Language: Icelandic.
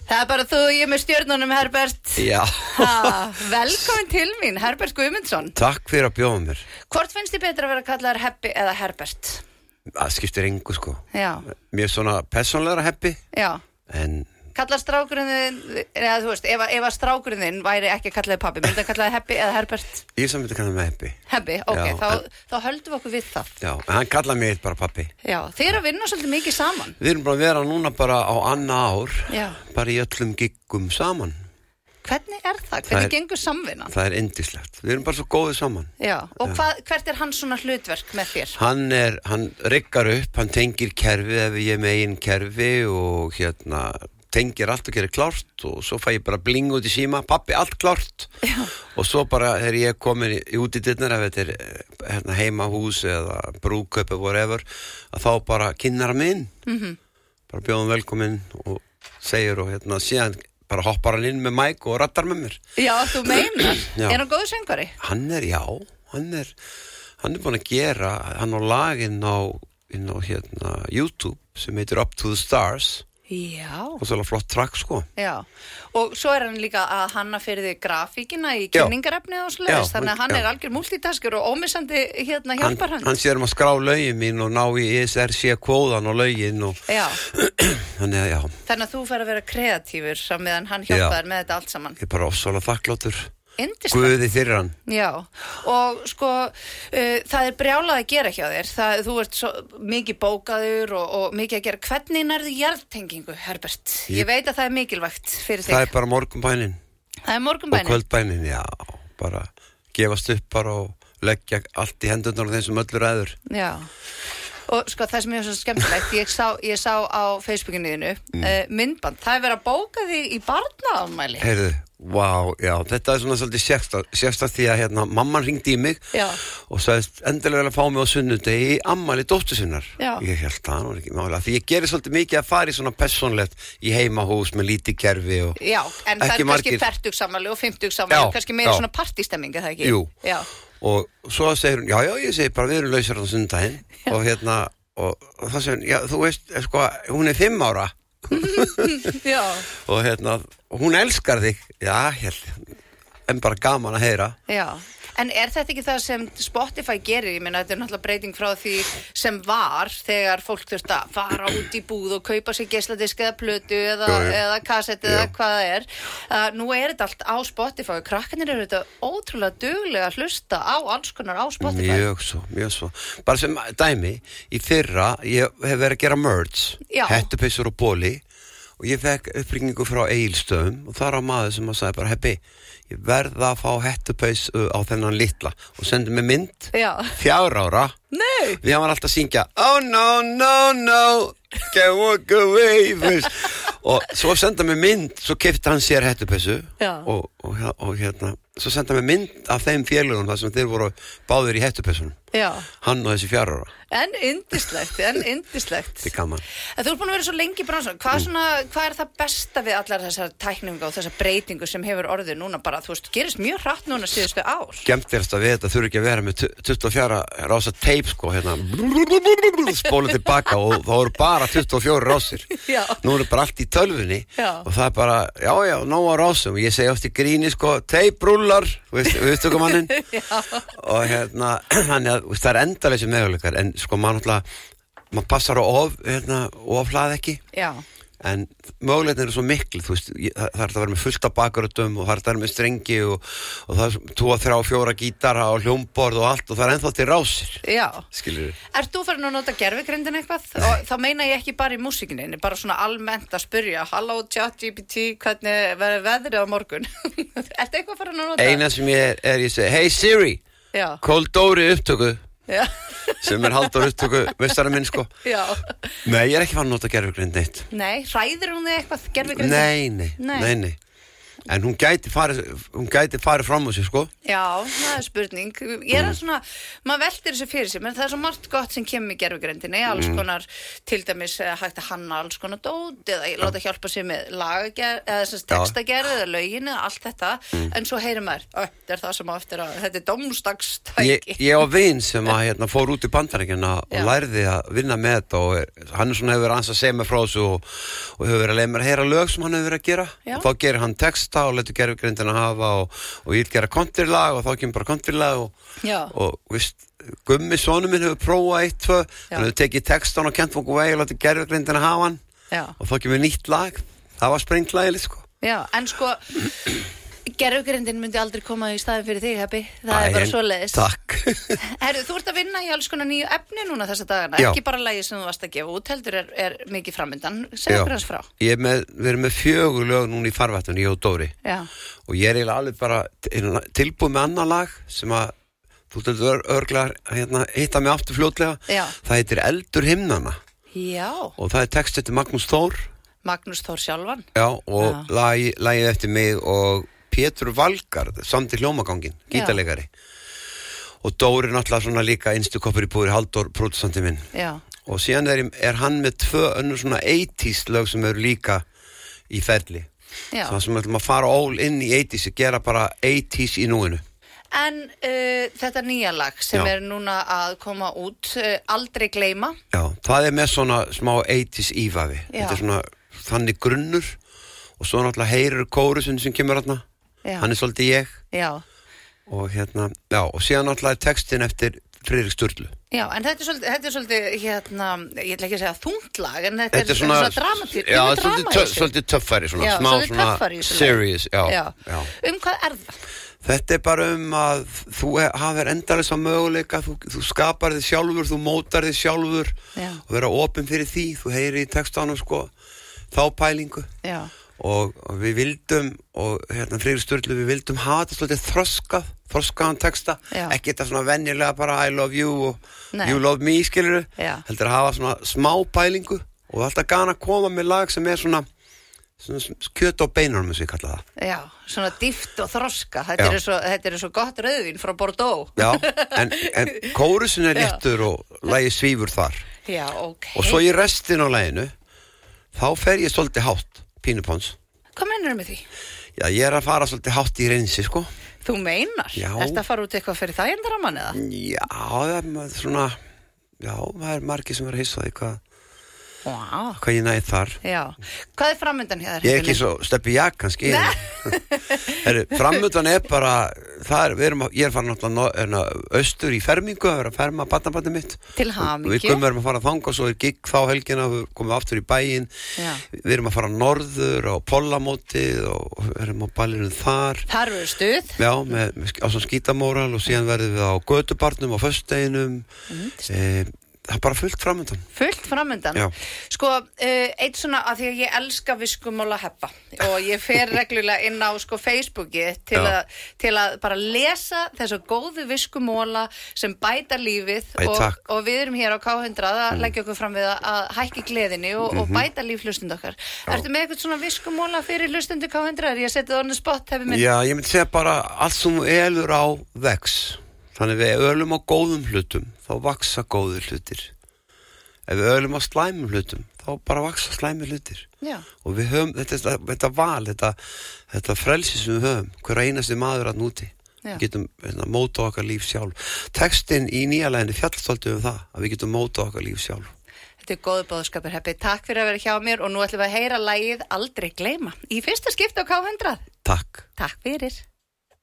Það bara þú og ég með stjörnunum, Herbert. Já. Velkomin til mín, Herbert Guðmundsson. Takk fyrir að bjóða mér. Hvort finnst þið betra að vera kallaður Heppi eða Herbert? Það skiptir engu, sko. Já. Mér er svona persónlegra Heppi. Já. En kallar strákurinn þinn, eða þú veist, ef að strákurinn þinn væri ekki kallaði pabbi, myndi að kallaði Heppi eða Herbert? ég samt myndi kalla mig Heppi. Heppi, ok, Já, þá höldum við okkur við það. Já, en hann kallaði mig bara pabbi. Já, þið eru að vinna svolítið mikið saman. Við erum bara að vera núna bara á annað ár. Já. Bara í öllum giggum saman. Hvernig er það? Hvernig gengur samvinnan? Það er yndislegt. Við erum bara svo góðið saman. Já, og hvert er hans svona hlutverk með þér? Hann riggar upp, hann tengir kerfið ef ég er með einn kerfi og tengir allt og gerir klárt og svo fæ ég bara bling út í síma, pappi, allt klárt. Já. Og svo bara þegar ég komin út í dyrnar, ef þetta er heimahús eða brúðkaup eða whatever, að þá bara kynnar hann inn. Bara bjóðum velkomin og segir og síðan bara hoppar hann inn með mæk og rattar með mér. Já, þú meinar. Já. Er hann góður söngvari? Hann er búin að gera, hann á lag inn á YouTube sem heitir Up to the Stars. Já. Og svo er það flott track, sko. Já, og svo er hann líka að hanna fyrir því grafíkina í kynningarefnið og svoleiðis, þannig að hann er algjör multitaskur og ómissandi hjálpar hann. Hann sér að skrá lögin mín og ná í ISRC-kóðan og lögin og... Já. Þannig að þú fer að vera kreatífur á meðan hann hjálpar með þetta allt saman. Ég er bara ofsalega þakkláttur. Yndislegt. Guði fyrir hann. Já, og sko það er brjálað að gera hjá þér. Þú ert svo mikið bókaður og mikið að gera. Hvernig nærðu jarðtengingu, Herbert? Ég veit að það er mikilvægt fyrir þig. Það er bara morgunbænin. Það er morgunbænin? Og kvöldbænin, já. Bara gefast upp bara og leggja allt í hendurnar á þeim sem öllur ræður. Já. Og sko það sem er svo skemmtilegt, ég sá á Facebookinu þínu myndband, það er verið að bóka þig í barnaafmæli. Heyrðu, vá, já, þetta er svona svolítið sérstakt því að mamman hringdi í mig og sagðist endilega vel að fá mig á sunnudegi í afmæli dóttur sinnar. Já. Ég held það var ekki málega, því ég gerir svolítið mikið að fara í svona persónlegt í heimahús með lítið kerfi og... Já, en það er kannski 40-samali og 50-samali, kannski meira svona partystemning, er það ekki? Jú. Já. Og svo segir hún, já, ég segi bara, við erum lausar á sunnudaginn og það segir hún, já, þú veist, sko, hún er 5 ára. Já. Og hún elskar þig. Já, en bara gaman að heyra. Já. En er þetta ekki það sem Spotify gerir? Ég meina, þetta er náttúrulega breyting frá því sem var þegar fólk þurfti að fara út í búð og kaupa sér geisladisk eða plötu eða kassett eða hvað það er. Nú er þetta allt á Spotify og krakkarnir eru þetta ótrúlega duglega að hlusta á alls konar á Spotify. Mjög svo. Bara sem dæmi, í fyrra, ég hef verið að gera merch, hettupeysur og bóli og ég fekk uppringingu frá Egilsstöðum og þar á maður sem að sagði bara, Heppi, ég verða að fá hettupeys á þennan litla og sendi mig mynd 4 ára. Nei. Við hann var alltaf að syngja Oh no, can't walk away og svo senda mig mynd, svo keypti hann sér hettupeysu og svo senda mig mynd af þeim félögum þar sem þeir voru báðir í hettupeysunum. Já. Hann og þessi 4 ára. En yndislegt. Þetta er gaman. En þú ert búin að vera svo lengi í bransanum. Hvað er það besta við allar þessar tækningu og þessar breytingu sem hefur orðið núna bara, þú veist, gerist mjög hratt núna síðustu ár? Skemmtilegast að við þetta þurfi ekki að vera með 24 rása teip, sko, spólið tilbaka og þá eru bara 24 rásir. Já. Nú eru bara allt í tölvunni og það er bara, já, nóg á rásum. Ég segi oft í gríni, sko, teiprúllar, við upptökum mannin. Og þannig að það er endaleysi möguleikar en sko maður passar á oflað ekki. Já. En möguleitin eru svo mikil, þú veist, það er að vera með fullt af bakgröddum og það er að vera með strengi og það er 2, 3, 4 gítara og hljómborð og allt og það er ennþá til rásir. Já. Skilurðu? Ert þú farin að nota gervigreindin eitthvað? Og þá meina ég ekki bara í músíkinni, bara svona almennt að spyrja, halló ChatGPT, hvernig verður veðrið á morgun? Ertu eitthvað farin að nota? Eina sem ég segi, hey Siri, call Dóri upptöku. Já. Sem Halldór upptöku meistari minn, sko. Já. Nei, ég er ekki fann að nota gervigreind neitt. Nei, hræðir hún þig eitthvað gervigreind? Nei. en hún gæti farið fram á sig, sko. Já, það spurning. Ég svona, maður veltir þessu fyrir sig, menn það svo margt gott sem kemur í gerfugrindinni, alls konar, til dæmis hægt að hanna alls konar dót, eða láta hjálpa sér með lagagerð, eða textagerð, eða lögin, eða allt þetta, en svo heyrir maður, þetta það sem á eftir að, þetta dómstagstæki. Ég á vin sem að fór út í Bandaríkjana og lærði að vinna með þetta og hann svona hefur verið að segja mig frá þessu og hefur verið að leiða mér að heyra lög sem hann hefur verið að gera og þá gerir hann texta og letur gerfugrindina hafa og ég gera countrylag og þá kemur bara countrylag og veist, Gummi sonur minn hefur prófað 1-2 hann hefur tekið textan og kent fólk og vegi og letur gerfugrindina hafa hann og þá kemur nýtt lag, það var sprenglægilegt, sko. Já, en sko gerfugrindin myndi aldrei koma í staðin fyrir þig, Heppi. Það er bara svoleiðis. Takk. Herru, þú ert að vinna í alls konar nýju efni núna þessa dagana, ekki bara lagi sem þú varst að gefa út, heldur er mikið framöndan. Segðu okkur hans frá. Við erum með 4 lög núna í farvatnum, ég og Dóri. Já. Og ég er eiginlega alveg bara tilbúið með annan lag sem að þú heldur örglega hitta mig aftur fljótlega. Já. Það heitir Eldur himnanna. Já. Og það er text eftir Magnús Þór sjálfan. Já, og lagið eftir mig og Pétur Valgarð, samt í hljómagangin, gítarleikari. Og Dóri náttúrulega svona líka innstukoppur í búri, Halldór, pródusenti minn. Já. Og síðan er hann með 2 önnur svona 80s lög sem eru líka í ferli. Já. Það sem við ætlum að fara all in í 80s, gera bara 80s í núinu. En þetta nýja lag sem er núna að koma út, Aldrei gleyma. Já, það er með svona smá 80s ívafi. Þetta er svona þannig grunnur og svo náttúrulega heyrir kórusin sem kemur þarna. Já. Hann er svolítið ég. Já. Og og síðan náttúrulega textin eftir Friðrik Sturlu. Já, en þetta er svolítið ég ætla ekki að segja þunglag, en þetta er svona dramatýr. Já, þetta er svolítið töffari svona, smá svona serious, já. Hvað er það? Þetta er bara að þú hafir endalaust á möguleika, þú skapar þig sjálfur, þú mótar þig sjálfur og vera opinn fyrir því, þú heyrir í textanum, sko, þá pælingu. Já. Og við vildum Friðrik Sturlu, við vildum hafa þetta svolítið þroskaðan texta, ekki þetta svona venjulega bara I love you og you love me, skilurðu, heldur að hafa svona smá pælingu og alltaf gana að koma með lag sem er svona kjöt á beinunum, eins og ég kalla það. Já, svona dýpt og þroska, þetta er svo gott rauðvín frá Bordeaux. Já, en kórusin er léttur og lagið svífur þar. Já, ok. Og svo í restin á laginu, þá fer ég svolítið hátt. Pínupons. Hvað meinar með því? Já, ég er að fara svolítið hátt í reynsi, sko. Þú meinar? Já. Ertu að fara út eitthvað fyrir þægindaramann eða? Já, það er svona, það er margir sem er að hissa því hvað ég næði þar. Já. Hvað er framöndan hér? Ég er ekki svo Steppi Jak kannski. Framöndan er bara, ég er farin náttúrulega austur í fermingu, að vera að ferma barnabarnið mitt. Til hamingju. Við erum að fara að þanga, svo er gigg þá helgina, við komum aftur í bæinn. Við erum að fara norður á Pollamótið og erum á ballinu þar. Þar verður stuð. Já, á svona skítamóral og síðan verðum við á götubarnum á föstudeginum. Það er bara fullt framöndan. Fullt framöndan? Já. Sko, eitt svona að því að ég elska viskumála Heppa og ég fer reglulega inn á Facebooki til að bara lesa þessu góðu viskumóla sem bæta lífið og við erum hér á K100 að leggja okkur fram við að hækki gleðinni og bæta líf hlustund okkar. Ertu með eitthvað svona viskumóla fyrir hlustundu K100? Er ég að setja það on the spot? Já, ég myndi segja bara allt sem elur á vex. Þannig við ölum á góðum hlutum, þá vaksa góður hlutir. Ef við ölum á slæmum hlutum, þá bara vaksa slæmur hlutir. Já. Og við höfum þetta val, þetta frelsi sem við höfum, hver einasti maður að núti. Við getum móta okkar líf sjálf. Textin í nýja laginu fjallst svolítið það, að við getum móta okkar líf sjálf. Þetta er góður boðskapur, Heppi. Takk fyrir að vera hjá mér og nú ætlum við að heyra lagið Aldrei gleyma. Í fyrsta skipti á K100. Takk. Takk fyrir.